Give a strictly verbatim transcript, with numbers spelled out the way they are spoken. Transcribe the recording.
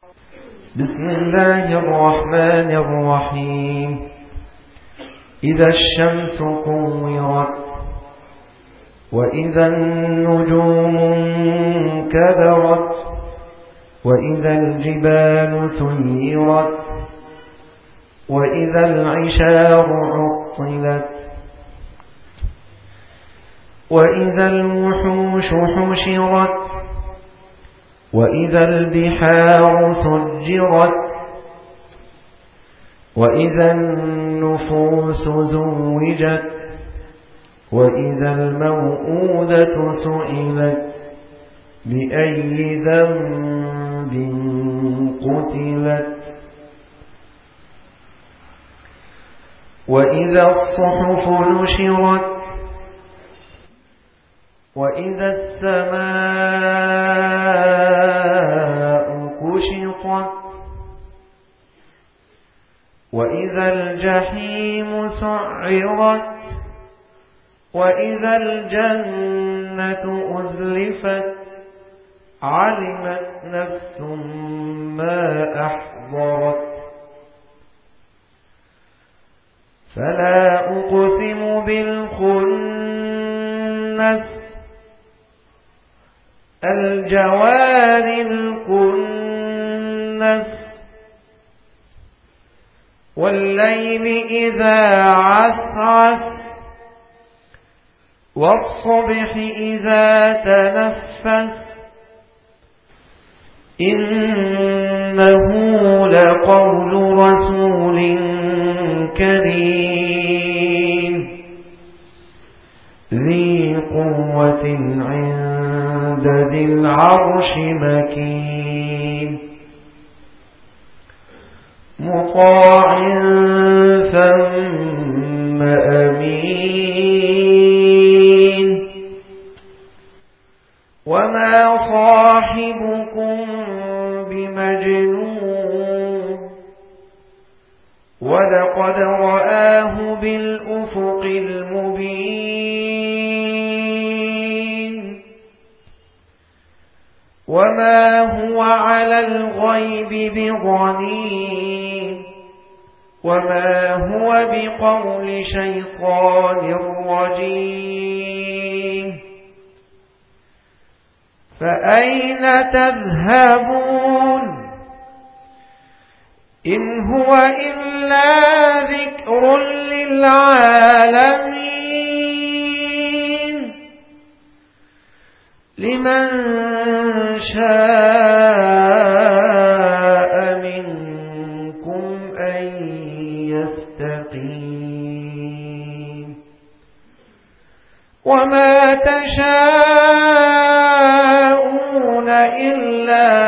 بسم الله الرحمن الرحيم. إذا الشمس كورت وإذا النجوم انكدرت وإذا الجبال سيرت وإذا العشار عطلت وإذا الوحوش حشرت وإذا البحار سجرت وإذا النفوس زوجت وإذا الموءودة سئلت بأي ذنب قتلت وإذا الصحف نشرت وإذا السماء كشطت وإذا الجحيم سعرت وإذا الجنة أزلفت علمت نفس ما أحضرت فلا أقسم بالخنس الجوار الكنس والليل إذا عسعس والصبح إذا تنفس إنه لقول رسول كريم ذي قوة عند ذي العرش مكين مطاع ثم أمين وما صاحبكم بمجنون ولقد رآه بالأفق المبين وما هو على الغيب بضنين وما هو بقول شيطان رجيم فأين تذهبون إن هو إلا ذكر للعالمين لمن شاء منكم أن يستقيم وما تشاءون إلا